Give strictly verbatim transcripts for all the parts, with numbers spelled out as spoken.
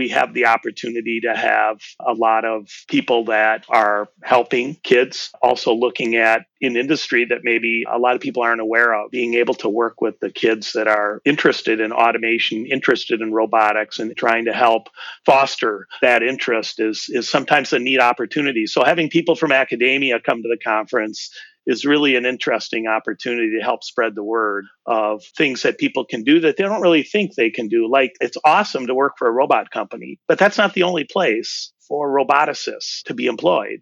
we have the opportunity to have a lot of people that are helping kids, also looking at an industry that maybe a lot of people aren't aware of, being able to work with the kids that are interested in automation, interested in robotics, and trying to help foster that interest is, is sometimes a neat opportunity. So having people from academia come to the conference is really an interesting opportunity to help spread the word of things that people can do that they don't really think they can do. Like, it's awesome to work for a robot company, but that's not the only place for roboticists to be employed.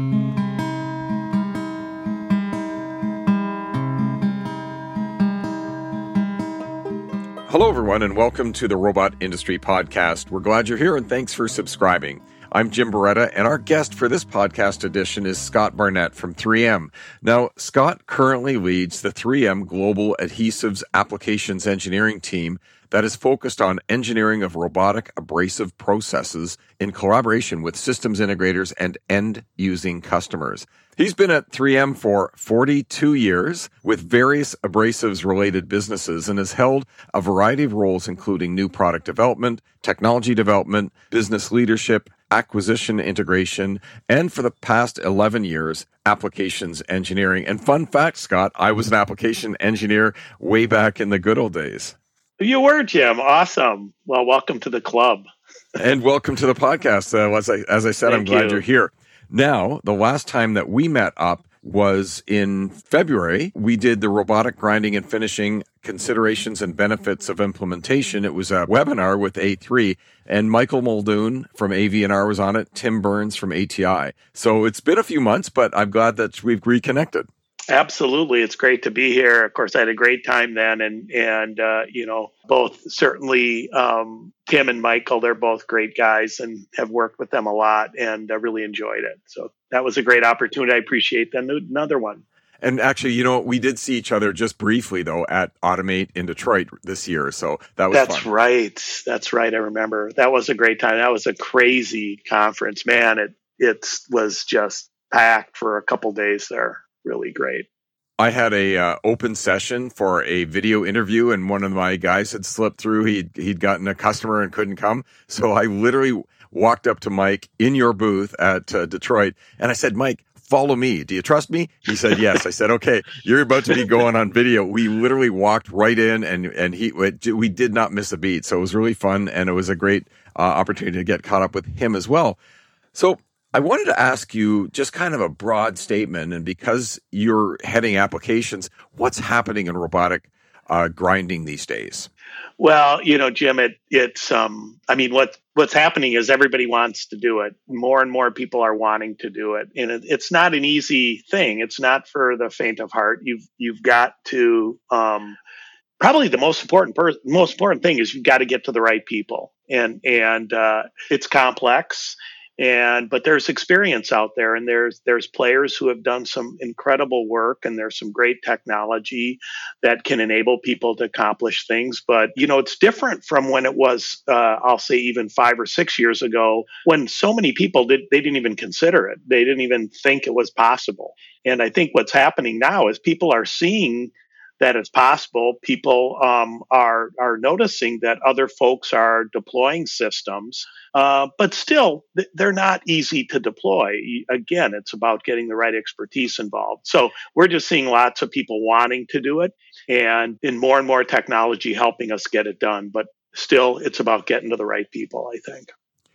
Hello, everyone, and welcome to the Robot Industry Podcast. We're glad you're here, and thanks for subscribing. I'm Jim Beretta, and our guest for this podcast edition is Scott Barnett from three M. Now, Scott currently leads the three M Global Adhesives Applications Engineering team that is focused on engineering of robotic abrasive processes in collaboration with systems integrators and end-using customers. He's been at three M for forty-two years with various abrasives-related businesses and has held a variety of roles, including new product development, technology development, business leadership, acquisition integration, and for the past eleven years, applications engineering. And fun fact, Scott, I was an application engineer way back in the good old days. You were, Jim. Awesome. Well, welcome to the club. And welcome to the podcast. Uh, as, I, as I said, Thank I'm glad you. you're here. Now, the last time that we met up was in February. We did the robotic grinding and finishing considerations and benefits of implementation. It was a webinar with A three, and Michael Muldoon from A V N R was on it, Tim Burns from A T I. So it's been a few months, but I'm glad that we've reconnected. Absolutely. It's great to be here. Of course, I had a great time then. And, and uh, you know, both certainly um, Tim and Michael, they're both great guys and have worked with them a lot and uh, really enjoyed it. So that was a great opportunity. I appreciate them. Another one. And actually, you know, we did see each other just briefly, though, at Automate in Detroit this year. So that was That's fun. That's right. That's right. I remember. That was a great time. That was a crazy conference. Man, it it was just packed for a couple days there. Really great. I had a uh, open session for a video interview, and one of my guys had slipped through. He'd, he'd gotten a customer and couldn't come. So I literally walked up to Mike in your booth at uh, Detroit, and I said, Mike, follow me. Do you trust me? He said, yes. I said, okay, you're about to be going on video. We literally walked right in, and, and he we did not miss a beat. So it was really fun, and it was a great uh, opportunity to get caught up with him as well. So I wanted to ask you just kind of a broad statement, and because you're heading applications, what's happening in robotic uh, grinding these days? Well, you know, Jim, it, it's, um, I mean, what what's happening is everybody wants to do it. More and more people are wanting to do it. And it, it's not an easy thing. It's not for the faint of heart. You've, you've got to, um, probably the most important per- most important thing is you've got to get to the right people. And, and uh, it's complex. And but there's experience out there, and there's there's players who have done some incredible work, and there's some great technology that can enable people to accomplish things. But you know, it's different from when it was, uh, I'll say, even five or six years ago, when so many people did they didn't even consider it, they didn't even think it was possible. And I think what's happening now is people are seeing that it's possible. People um, are are noticing that other folks are deploying systems, uh, but still th- they're not easy to deploy. Again, it's about getting the right expertise involved. So we're just seeing lots of people wanting to do it, and in more and more technology helping us get it done. But still, it's about getting to the right people, I think.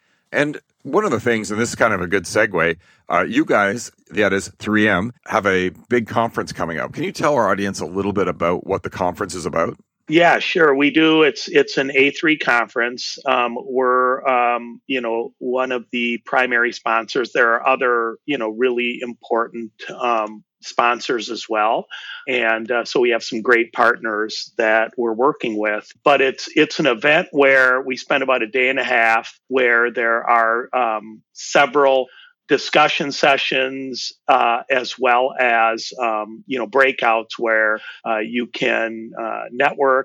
And one of the things, and this is kind of a good segue, uh, you guys, that is three M, have a big conference coming up. Can you tell our audience a little bit about what the conference is about? Yeah, sure. We do. It's it's an A three conference. Um, we're um, you know one of the primary sponsors. There are other you know really important um, sponsors as well, and uh, so we have some great partners that we're working with. But it's it's an event where we spend about a day and a half, where there are um, several discussion sessions, uh, as well as, um, you know, breakouts where uh, you can uh, network,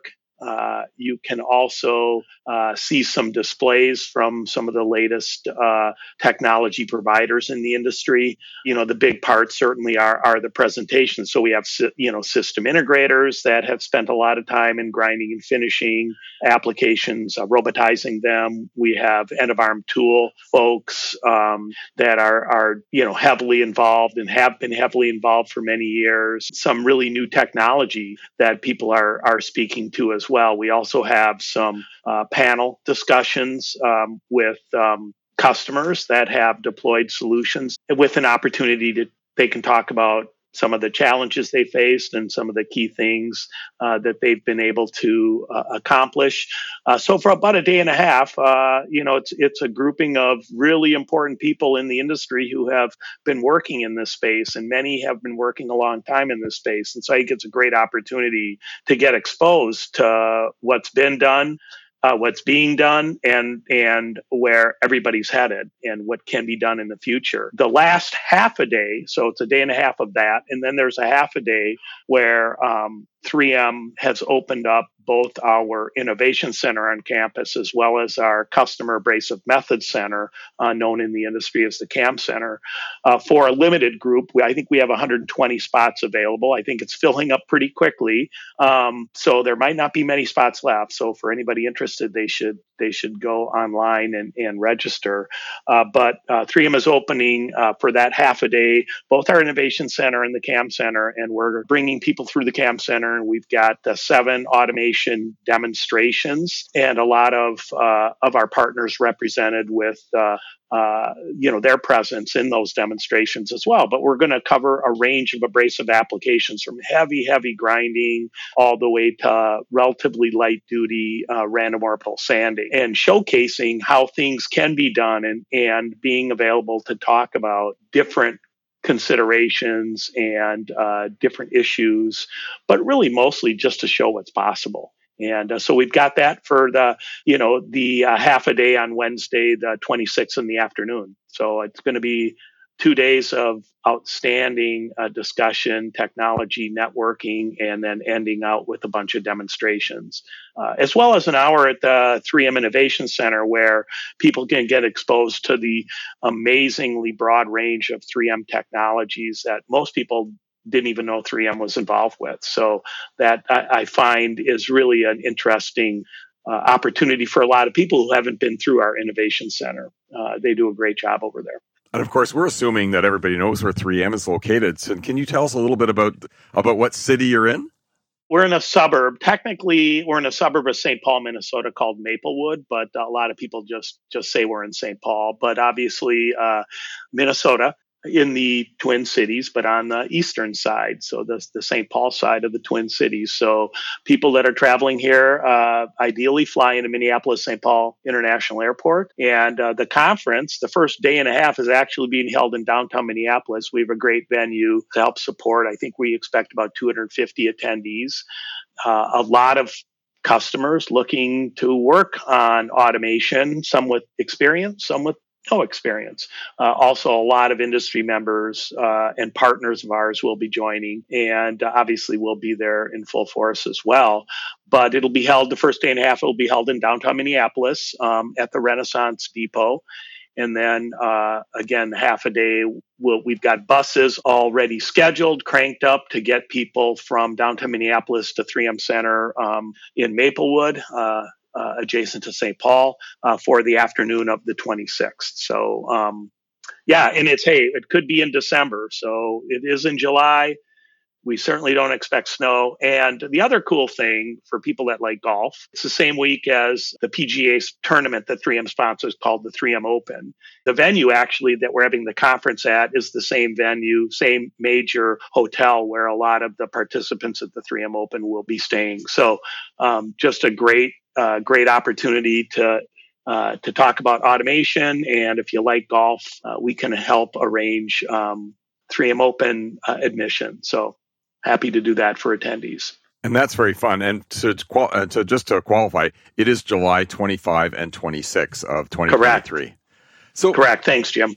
Uh, you can also uh, see some displays from some of the latest uh, technology providers in the industry. You know, the big part certainly are, are the presentations. So we have, you know, system integrators that have spent a lot of time in grinding and finishing applications, uh, robotizing them. We have end of arm tool folks um, that are, are, you know, heavily involved and have been heavily involved for many years. Some really new technology that people are, are speaking to as well. We also have some uh, panel discussions um, with um, customers that have deployed solutions with an opportunity to, they can talk about some of the challenges they faced and some of the key things uh, that they've been able to uh, accomplish. Uh, so for about a day and a half, uh, you know, it's it's a grouping of really important people in the industry who have been working in this space, and many have been working a long time in this space. And so I think it's a great opportunity to get exposed to what's been done, Uh, what's being done, and and where everybody's headed, and what can be done in the future. The last half a day, so it's a day and a half of that, and then there's a half a day where um, three M has opened up both our innovation center on campus as well as our customer abrasive methods center, uh, known in the industry as the CAM Center, uh, for a limited group. We, I think we have one hundred twenty spots available. I think it's filling up pretty quickly, um, so there might not be many spots left. So for anybody interested, they should they should go online and, and register. Uh, but uh, three M is opening uh, for that half a day, both our innovation center and the CAM Center, and we're bringing people through the CAM Center. And we've got uh, seven automation demonstrations and a lot of uh, of our partners represented with uh, uh, you know, their presence in those demonstrations as well. But we're going to cover a range of abrasive applications from heavy, heavy grinding all the way to relatively light duty uh, random orbital sanding, and showcasing how things can be done, and, and being available to talk about different considerations and uh, different issues, but really mostly just to show what's possible. And uh, so we've got that for the, you know, the uh, half a day on Wednesday, the twenty-sixth in the afternoon. So it's going to be two days of outstanding uh, discussion, technology, networking, and then ending out with a bunch of demonstrations, uh, as well as an hour at the three M Innovation Center where people can get exposed to the amazingly broad range of three M technologies that most people didn't even know three M was involved with. So that I, I find is really an interesting uh, opportunity for a lot of people who haven't been through our Innovation Center. Uh, they do a great job over there. And of course, we're assuming that everybody knows where three M is located. So can you tell us a little bit about about what city you're in? We're in a suburb. Technically, we're in a suburb of Saint Paul, Minnesota called Maplewood, but a lot of people just, just say we're in Saint Paul. But obviously, uh, Minnesota in the Twin Cities, but on the eastern side, so the, the Saint Paul side of the Twin Cities. So people that are traveling here uh, ideally fly into Minneapolis Saint Paul International Airport. And uh, the conference, the first day and a half, is actually being held in downtown Minneapolis. We have a great venue to help support. I think we expect about two hundred fifty attendees. Uh, a lot of customers looking to work on automation, some with experience, some with no experience. Uh, also, a lot of industry members uh, and partners of ours will be joining, and uh, obviously we'll be there in full force as well. But it'll be held, the first day and a half, it'll be held in downtown Minneapolis um, at the Renaissance Depot. And then uh, again, half a day, we'll, we've got buses already scheduled, cranked up to get people from downtown Minneapolis to three M Center um, in Maplewood, uh, Uh, adjacent to Saint Paul, uh, for the afternoon of the twenty-sixth. So, um, yeah, and it's, hey, it could be in December. So it is in July. We certainly don't expect snow. And the other cool thing for people that like golf, it's the same week as the P G A tournament that three M sponsors called the three M Open. The venue actually that we're having the conference at is the same venue, same major hotel where a lot of the participants at the three M Open will be staying. So um, just a great, uh, great opportunity to uh, to talk about automation. And if you like golf, uh, we can help arrange um, three M Open uh, admission. So happy to do that for attendees. And that's very fun. And to, uh, to just to qualify, it is July twenty-fifth and twenty-sixth of twenty twenty-three. Correct. So correct. Thanks, Jim.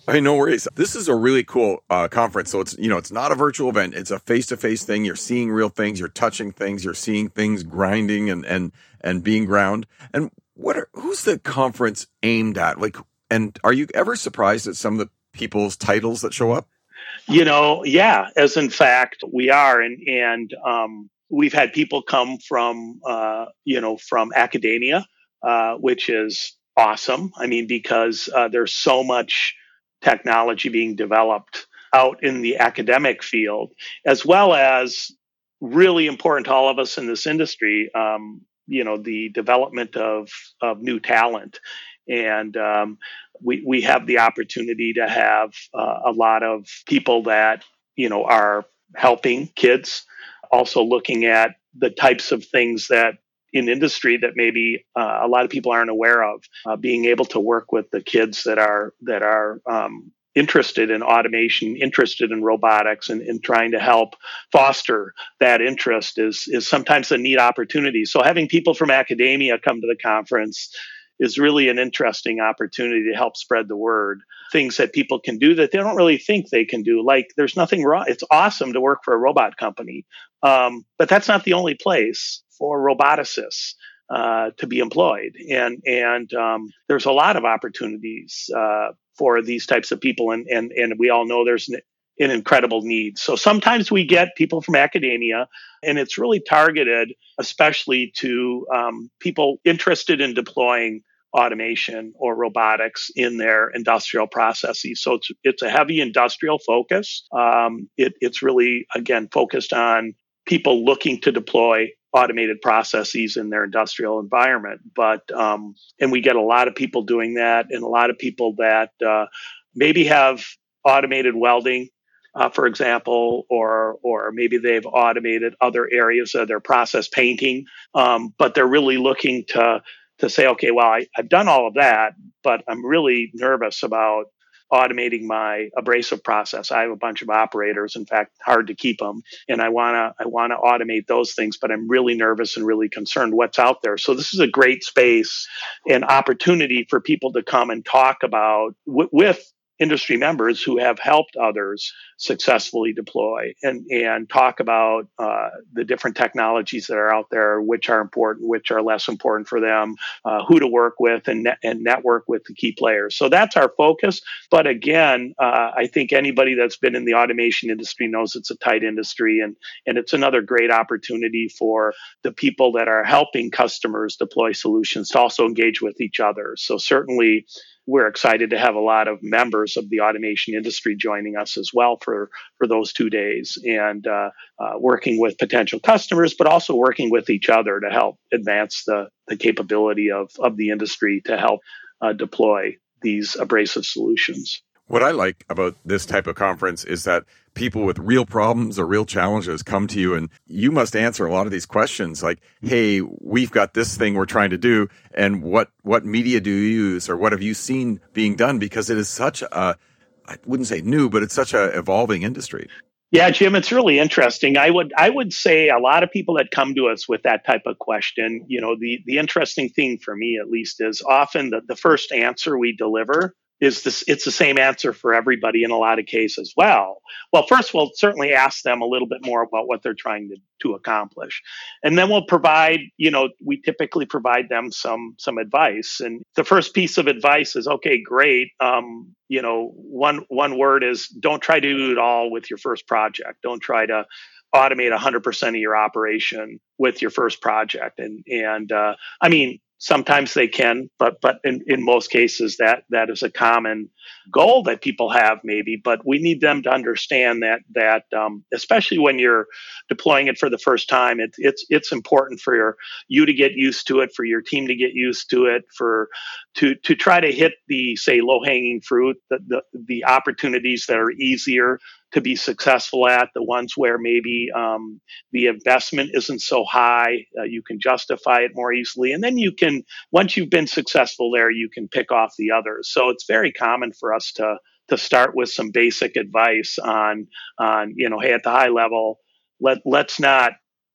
Hey, no worries. This is a really cool uh, conference. So it's, you know, it's not a virtual event. It's a face-to-face thing. You're seeing real things. You're touching things. You're seeing things grinding and, and, and being ground. And what are, who's the conference aimed at? Like, and are you ever surprised at some of the people's titles that show up? You know, yeah, as in fact we are. And, and, um, we've had people come from, uh, you know, from academia, uh, which is awesome. I mean, because, uh, there's so much technology being developed out in the academic field, as well as really important to all of us in this industry, um, you know, the development of, of new talent. And, um, we, we have the opportunity to have uh, a lot of people that, you know, are helping kids, also looking at the types of things that in industry that maybe uh, a lot of people aren't aware of, uh, being able to work with the kids that are that are um, interested in automation, interested in robotics, and, and trying to help foster that interest is is sometimes a neat opportunity. So having people from academia come to the conference is really an interesting opportunity to help spread the word. Things that people can do that they don't really think they can do. Like there's nothing wrong. It's awesome to work for a robot company. Um, but that's not the only place for roboticists uh, to be employed. And, and um, there's a lot of opportunities uh, for these types of people. And, and, and we all know there's an, an incredible need. So sometimes we get people from academia, and it's really targeted, especially to um, people interested in deploying automation or robotics in their industrial processes. So it's it's a heavy industrial focus. Um, it, it's really, again, focused on people looking to deploy automated processes in their industrial environment. But um, and we get a lot of people doing that, and a lot of people that uh, maybe have automated welding, uh, for example, or or maybe they've automated other areas of their process painting, um, but they're really looking to to say, okay, well, I, I've done all of that, but I'm really nervous about automating my abrasive process. I have a bunch of operators, in fact, hard to keep them, and I wanna I wanna automate those things, but I'm really nervous and really concerned what's out there. So this is a great space and opportunity for people to come and talk about w- with industry members who have helped others successfully deploy, and and talk about uh, the different technologies that are out there, which are important, which are less important for them, uh, who to work with, and net, and network with the key players. So that's our focus. But again, uh, I think anybody that's been in the automation industry knows it's a tight industry, and and it's another great opportunity for the people that are helping customers deploy solutions to also engage with each other. So certainly, we're excited to have a lot of members of the automation industry joining us as well for, for those two days, and uh, uh, working with potential customers, but also working with each other to help advance the, the capability of, of the industry to help uh, deploy these abrasive solutions. What I like about this type of conference is that people with real problems or real challenges come to you, and you must answer a lot of these questions like, hey, we've got this thing we're trying to do, and what, what media do you use, or what have you seen being done? Because it is such a, I wouldn't say new, but it's such a evolving industry. Yeah, Jim, it's really interesting. I would I would say a lot of people that come to us with that type of question, you know, the, the interesting thing for me at least is often the, the first answer we deliver is this, it's the same answer for everybody in a lot of cases. Well, well, first we'll certainly ask them a little bit more about what they're trying to, to accomplish. And then we'll provide, you know, we typically provide them some some advice. And the first piece of advice is, okay, great. Um, you know, one one word is don't try to do it all with your first project. Don't try to automate one hundred percent of your operation with your first project. And and uh, I mean, sometimes they can, but but in, in most cases that that is a common goal that people have maybe. But we need them to understand that that um, especially when you're deploying it for the first time, it, it's it's important for your, you to get used to it, for your team to get used to it, for to to try to hit the, say, low hanging fruit, the, the the opportunities that are easier to be successful at, the ones where maybe um, the investment isn't so high, uh, you can justify it more easily. And then you can, once you've been successful there, you can pick off the others. So it's very common for us to to start with some basic advice on, on you know, hey, at the high level, let, let's not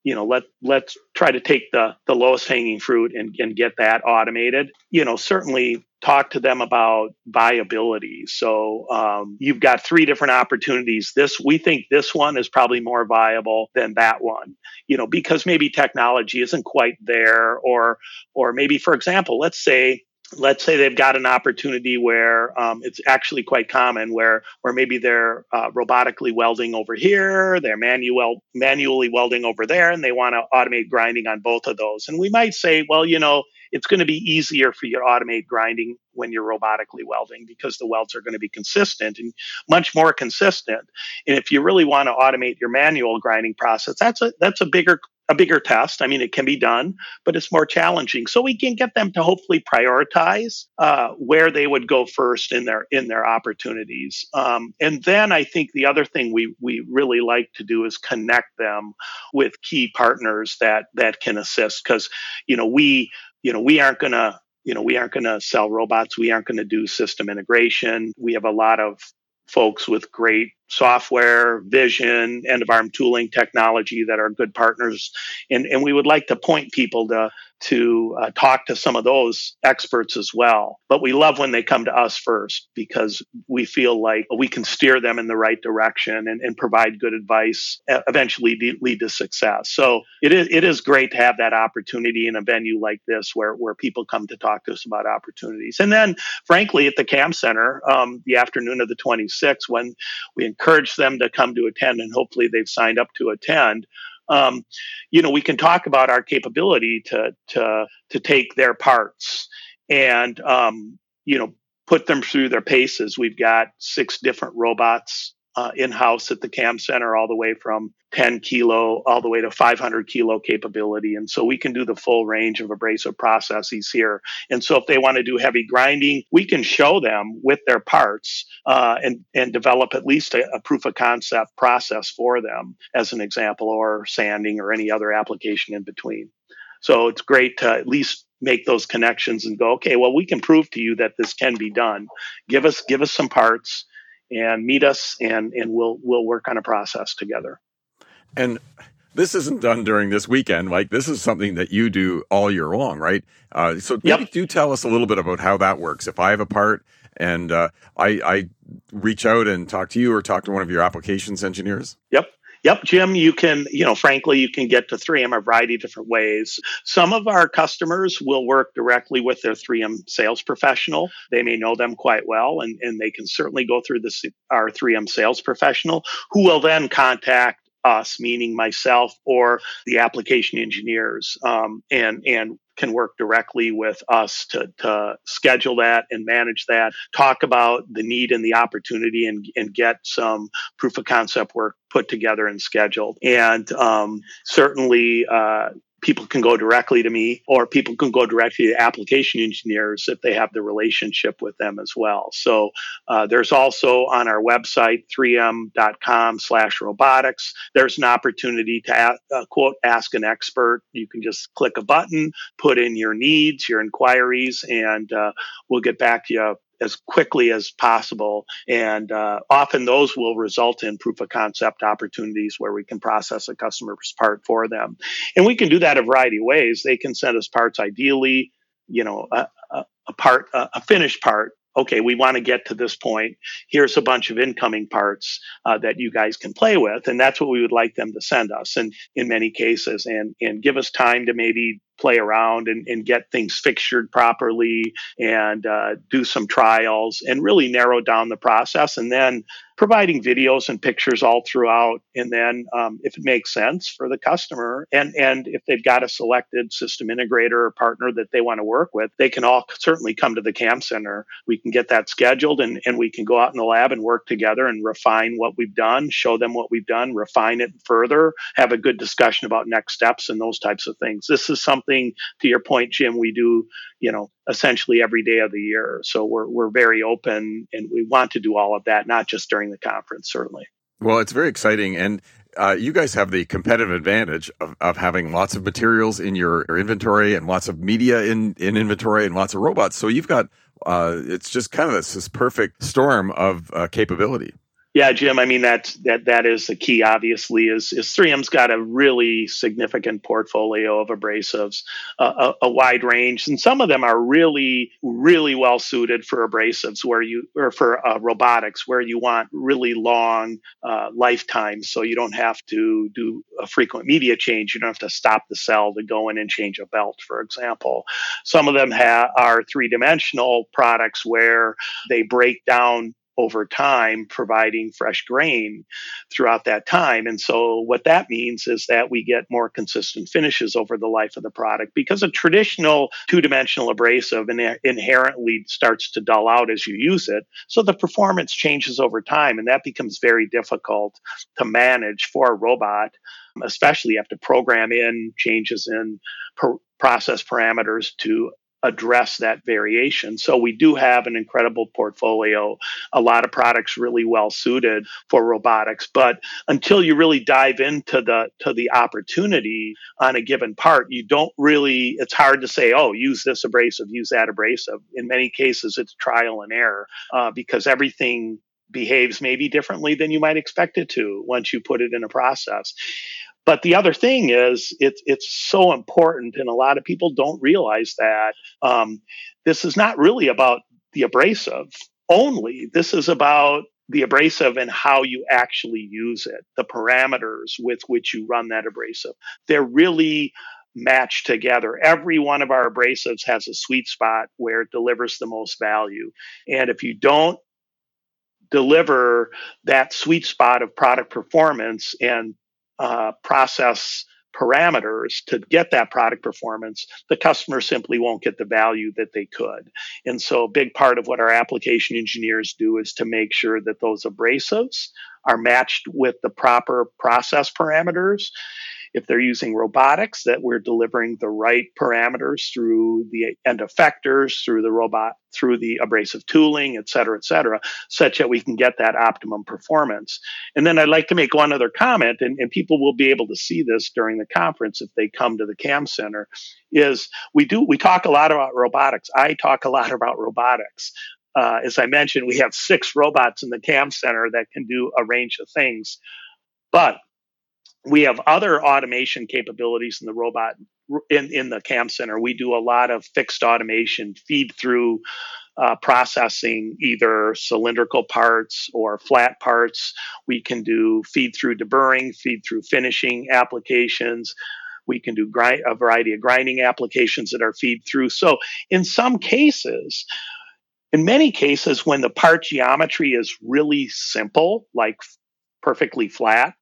you know, let, let's try to take the, the lowest hanging fruit and, and get that automated. You know, certainly talk to them about viability. So um, you've got three different opportunities. This, we think this one is probably more viable than that one, you know, because maybe technology isn't quite there, or, or maybe, for example, let's say, let's say they've got an opportunity where um, it's actually quite common where, where maybe they're uh, robotically welding over here, they're manual, manually welding over there, and they want to automate grinding on both of those. And we might say, well, you know, it's going to be easier for you to automate grinding when you're robotically welding because the welds are going to be consistent and much more consistent. And if you really want to automate your manual grinding process, that's a that's a bigger a bigger test. I mean, it can be done, but it's more challenging. So we can get them to hopefully prioritize uh, where they would go first in their in their opportunities. Um, and then I think the other thing we we really like to do is connect them with key partners that that can assist, because you know we you know we aren't going to you know we aren't going to sell robots. We aren't going to do system integration. We have a lot of folks with great software, vision, end-of-arm tooling technology that are good partners. And, and we would like to point people to, to uh, talk to some of those experts as well. But we love when they come to us first, because we feel like we can steer them in the right direction and, and provide good advice, eventually de- lead to success. So it is, it is great to have that opportunity in a venue like this where, where people come to talk to us about opportunities. And then, frankly, at the CAM Center, um, the afternoon of the twenty-sixth, when we encourage them to come to attend, and hopefully they've signed up to attend. Um, you know, we can talk about our capability to to to take their parts and um, you know put them through their paces. We've got six different robots uh, in-house at the CAM Center, all the way from ten kilo all the way to five hundred kilo capability. And so we can do the full range of abrasive processes here. And so if they want to do heavy grinding, we can show them with their parts uh, and, and develop at least a, a proof of concept process for them, as an example, or sanding or any other application in between. So it's great to at least make those connections and go, okay, well, we can prove to you that this can be done. Give us, give us some parts and meet us, and, and we'll, we'll work on a process together. And this isn't done during this weekend. Like, this is something that you do all year long, right? Uh, so maybe Yep. do tell us a little bit about how that works. If I have a part and uh, I, I reach out and talk to you or talk to one of your applications engineers. Yep. Yep, Jim, you can, you know, frankly, you can get to three M a variety of different ways. Some of our customers will work directly with their three M sales professional. They may know them quite well, and, and they can certainly go through this, our three M sales professional, who will then contact us, meaning myself or the application engineers, um, and and can work directly with us to, to schedule that and manage that, talk about the need and the opportunity, and, and get some proof of concept work put together and scheduled. And um, certainly, uh, people can go directly to me, or people can go directly to application engineers if they have the relationship with them as well. So uh, there's also on our website, three m dot com slash robotics, there's an opportunity to, ask, uh, quote, ask an expert. You can just click a button, put in your needs, your inquiries, and uh, we'll get back to you as quickly as possible. And uh, often those will result in proof of concept opportunities where we can process a customer's part for them. And we can do that a variety of ways. They can send us parts, ideally, you know, a, a, a part, a, a finished part. Okay, we want to get to this point. Here's a bunch of incoming parts uh, that you guys can play with. And that's what we would like them to send us, and in many cases, and, and give us time to maybe play around and, and get things fixtured properly, and uh, do some trials and really narrow down the process, and then providing videos and pictures all throughout. And then um, if it makes sense for the customer, and, and if they've got a selected system integrator or partner that they want to work with, they can all certainly come to the CAM Center. We can get that scheduled, and, and we can go out in the lab and work together and refine what we've done, show them what we've done, refine it further, have a good discussion about next steps and those types of things. This is something, to your point, Jim, we do, you know, essentially every day of the year. So we're we're very open, and we want to do all of that, not just during the conference, certainly. Well, it's very exciting. And uh, you guys have the competitive advantage of, of having lots of materials in your, your inventory, and lots of media in, in inventory, and lots of robots. So you've got, uh, it's just kind of this, this perfect storm of uh, capability. Yeah, Jim. I mean that that that is the key. Obviously, is is three M's got a really significant portfolio of abrasives, uh, a, a wide range, and some of them are really really well suited for abrasives where you or for uh, robotics where you want really long uh, lifetimes, so you don't have to do a frequent media change. You don't have to stop the cell to go in and change a belt, for example. Some of them ha- are three dimensional products where they break down over time, providing fresh grain throughout that time. And so, what that means is that we get more consistent finishes over the life of the product because a traditional two dimensional abrasive in- inherently starts to dull out as you use it. So, the performance changes over time, and that becomes very difficult to manage for a robot, especially you have to program in changes in per- process parameters to address that variation. So we do have an incredible portfolio, a lot of products really well suited for robotics. But until you really dive into the to the opportunity on a given part, you don't really, it's hard to say, oh, use this abrasive, use that abrasive. In many cases, it's trial and error uh, because everything behaves maybe differently than you might expect it to once you put it in a process. But the other thing is, it's it's so important, and a lot of people don't realize that um, this is not really about the abrasive only. This is about the abrasive and how you actually use it, the parameters with which you run that abrasive. They're really matched together. Every one of our abrasives has a sweet spot where it delivers the most value. And if you don't deliver that sweet spot of product performance and uh, process parameters to get that product performance, the customer simply won't get the value that they could. And so, a big part of what our application engineers do is to make sure that those abrasives are matched with the proper process parameters. If they're using robotics, that we're delivering the right parameters through the end effectors, through the robot, through the abrasive tooling, et cetera, et cetera, such that we can get that optimum performance. And then I'd like to make one other comment, and, and people will be able to see this during the conference if they come to the CAM Center, is we do we talk a lot about robotics. I talk a lot about robotics. Uh, as I mentioned, we have six robots in the CAM Center that can do a range of things. But we have other automation capabilities in the robot in, in the CAM Center. We do a lot of fixed automation, feed through uh, processing, either cylindrical parts or flat parts. We can do feed through deburring, feed through finishing applications. We can do grind, a variety of grinding applications that are feed through. So in some cases, in many cases, when the part geometry is really simple, like perfectly flat,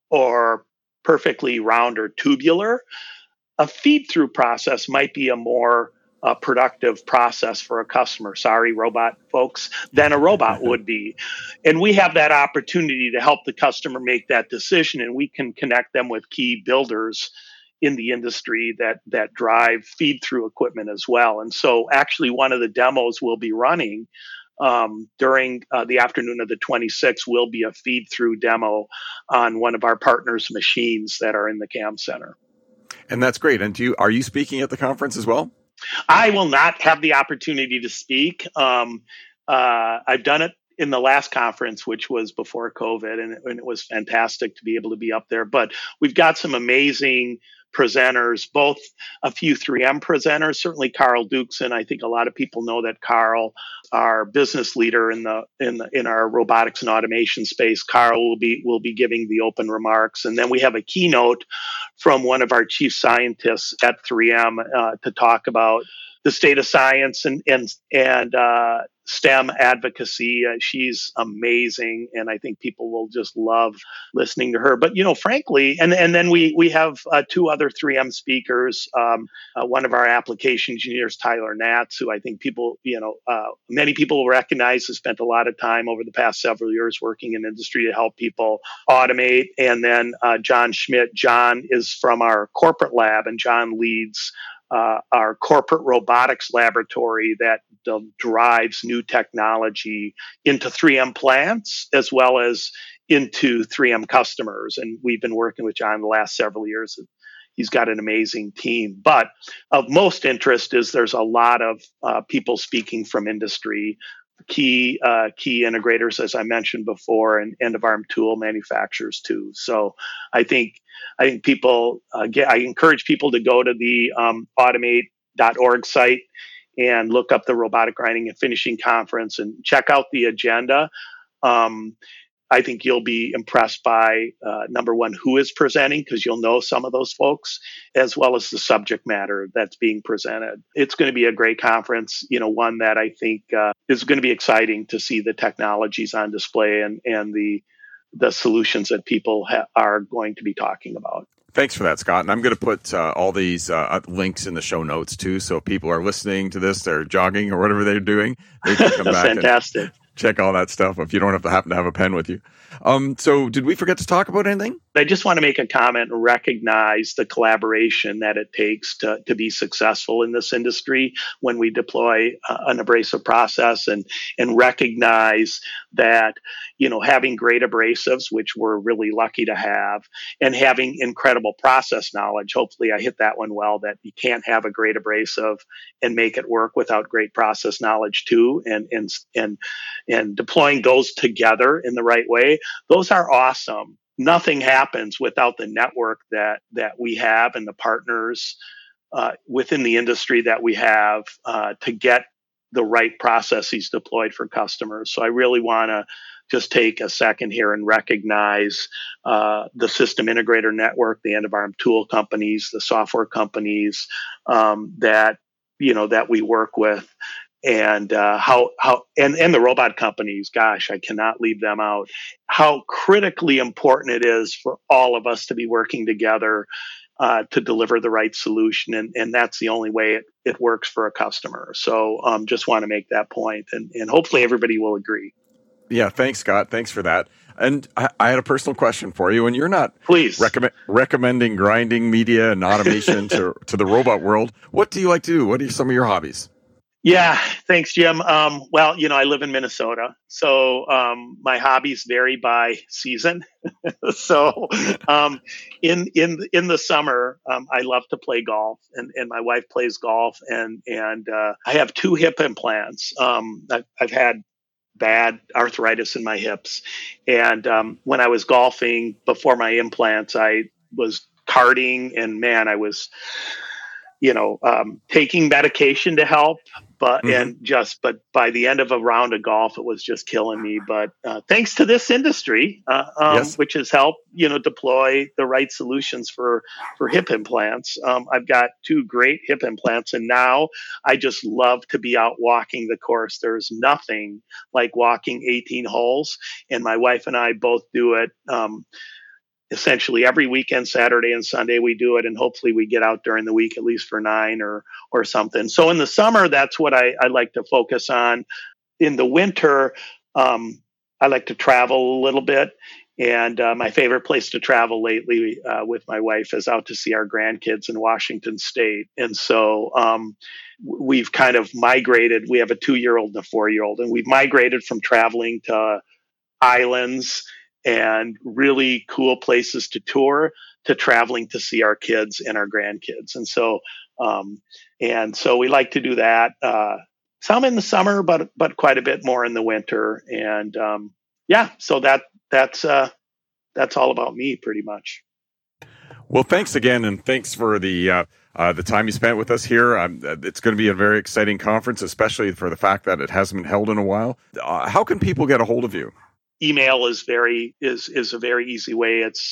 or perfectly round or tubular, a feed through process might be a more uh, productive process for a customer. Sorry, robot folks, than a robot would be. And we have that opportunity to help the customer make that decision, and we can connect them with key builders in the industry that that drive feed through equipment as well. And so actually one of the demos we'll be running um, during uh, the afternoon of the twenty-sixth will be a feed through demo on one of our partners' machines that are in the CAM Center. And that's great. And do you are you speaking at the conference as well? I will not have the opportunity to speak. Um, uh, I've done it in the last conference, which was before COVID, and it, and it was fantastic to be able to be up there. But we've got some amazing presenters, both a few three M presenters, certainly Carl Dukeson. I think a lot of people know that Carl, our business leader in the in the, in our robotics and automation space, Carl will be will be giving the open remarks, and then we have a keynote from one of our chief scientists at three M uh, to talk about the state of science and and and uh, STEM advocacy. Uh, she's amazing, and I think people will just love listening to her. But you know, frankly, and and then we we have uh, two other three M speakers. Um, uh, one of our application engineers, Tyler Natz, who I think people, you know, uh, many people will recognize, has spent a lot of time over the past several years working in industry to help people automate. And then uh, John Schmidt. John is from our corporate lab, and John leads uh, our corporate robotics laboratory that uh, drives new technology into three M plants as well as into three M customers. And we've been working with John the last several years. He's got an amazing team. But of most interest is there's a lot of uh, people speaking from industry key uh, key integrators, as I mentioned before, and end of arm tool manufacturers too. So I think I think people uh, get. I encourage people to go to the um, automate dot org site and look up the Robotic Grinding and Finishing Conference and check out the agenda. Um, I think you'll be impressed by, uh, number one, who is presenting, because you'll know some of those folks, as well as the subject matter that's being presented. It's going to be a great conference, you know, one that I think uh, is going to be exciting to see the technologies on display and, and the the solutions that people ha- are going to be talking about. Thanks for that, Scott. And I'm going to put uh, all these uh, links in the show notes, too, so if people are listening to this, they're jogging or whatever they're doing, they can come back Fantastic. and check all that stuff if you don't have to happen to have a pen with you. Um, so did we forget to talk about anything? I just want to make a comment and recognize the collaboration that it takes to, to be successful in this industry when we deploy uh, an abrasive process, and, and recognize that, you know, having great abrasives, which we're really lucky to have, and having incredible process knowledge. Hopefully I hit that one well, that you can't have a great abrasive and make it work without great process knowledge too. And, and, and, and deploying those together in the right way, those are awesome. Nothing happens without the network that that we have and the partners uh, within the industry that we have uh, to get the right processes deployed for customers. So I really want to just take a second here and recognize uh, the system integrator network, the end of arm tool companies, the software companies um, that you know that we work with. And uh, how how and, and the robot companies, gosh, I cannot leave them out. How critically important it is for all of us to be working together uh, to deliver the right solution, and, and that's the only way it, it works for a customer. So, um, just want to make that point, and and hopefully everybody will agree. Yeah, thanks, Scott. Thanks for that. And I, I had a personal question for you. And you're not please recommend, recommending grinding media and automation to to the robot world. What do you like to do? What are some of your hobbies? Yeah, thanks, Jim. Um, well, you know, I live in Minnesota, so um, my hobbies vary by season. so, um, in in in the summer, um, I love to play golf, and, and my wife plays golf, and and uh, I have two hip implants. Um, I've, I've had bad arthritis in my hips, and um, when I was golfing before my implants, I was karting, and man, I was, you know, um, taking medication to help. But mm-hmm. and just but by the end of a round of golf, it was just killing me. But uh, thanks to this industry, uh, um, yes. which has helped you know deploy the right solutions for for hip implants, um, I've got two great hip implants, and now I just love to be out walking the course. There's nothing like walking eighteen holes, and my wife and I both do it. Um, Essentially every weekend, Saturday and Sunday, we do it, and hopefully we get out during the week at least for nine or or something. So in the summer, that's what I, I like to focus on. In the winter, um, I like to travel a little bit, and uh, my favorite place to travel lately uh, with my wife is out to see our grandkids in Washington State. And so um, we've kind of migrated. We have a two-year-old and a four-year-old, and we've migrated from traveling to islands and really cool places to tour to traveling to see our kids and our grandkids. And so, um, and so we like to do that, uh, some in the summer, but, but quite a bit more in the winter. And, um, yeah, so that, that's, uh, that's all about me pretty much. Well, thanks again. And thanks for the, uh, uh, the time you spent with us here. Um, it's going to be a very exciting conference, especially for the fact that it hasn't been held in a while. Uh, how can people get a hold of you? Email is very is is a very easy way. It's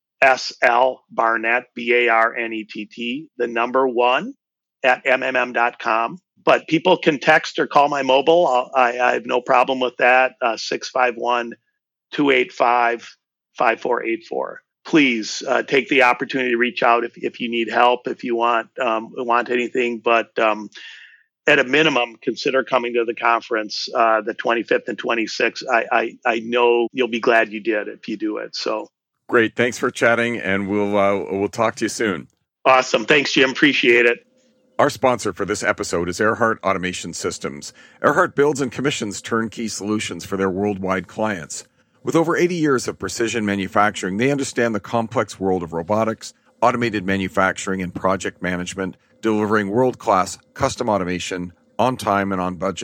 S L Barnett, B A R N E T T, the number one at M M M dot com. But people can text or call my mobile. I'll, I, I have no problem with that. Uh, six five one, two eight five, five four eight four. Please uh, take the opportunity to reach out if, if you need help, if you want um, want anything. But um, at a minimum, consider coming to the conference uh, the twenty-fifth and twenty-sixth. I, I I know you'll be glad you did if you do it. So great. Thanks for chatting, and we'll uh, we'll talk to you soon. Awesome. Thanks, Jim. Appreciate it. Our sponsor for this episode is Erhardt Automation Systems. Erhardt builds and commissions turnkey solutions for their worldwide clients. With over eighty years of precision manufacturing, they understand the complex world of robotics, automated manufacturing, and project management, delivering world-class custom automation on time and on budget.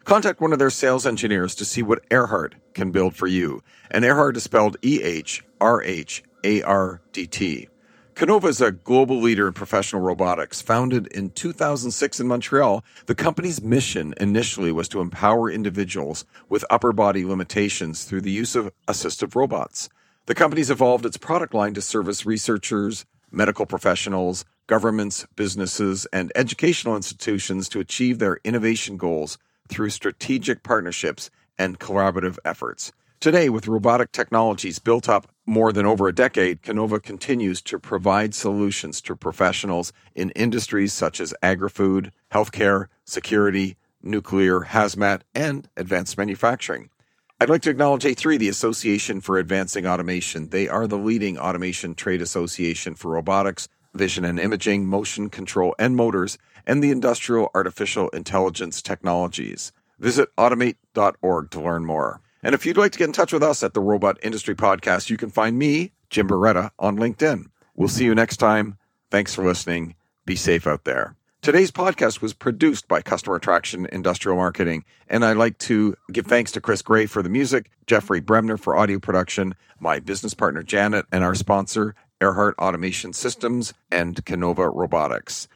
Contact one of their sales engineers to see what Earhart can build for you. And Earhart is spelled E H R H A R D T. Kenova is a global leader in professional robotics. Founded in two thousand six in Montreal, the company's mission initially was to empower individuals with upper body limitations through the use of assistive robots. The company's evolved its product line to service researchers, medical professionals, governments, businesses, and educational institutions to achieve their innovation goals through strategic partnerships and collaborative efforts. Today, with robotic technologies built up more than over a decade, Kenova continues to provide solutions to professionals in industries such as agri-food, healthcare, security, nuclear, hazmat, and advanced manufacturing. I'd like to acknowledge A three, the Association for Advancing Automation. They are the leading automation trade association for robotics, vision and imaging, motion control and motors, and the industrial artificial intelligence technologies. Visit automate dot org to learn more. And if you'd like to get in touch with us at the Robot Industry Podcast, you can find me, Jim Beretta, on LinkedIn. We'll see you next time. Thanks for listening. Be safe out there. Today's podcast was produced by Customer Attraction Industrial Marketing, and I'd like to give thanks to Chris Gray for the music, Jeffrey Bremner for audio production, my business partner Janet, and our sponsor, Earhart Automation Systems and Kenova Robotics.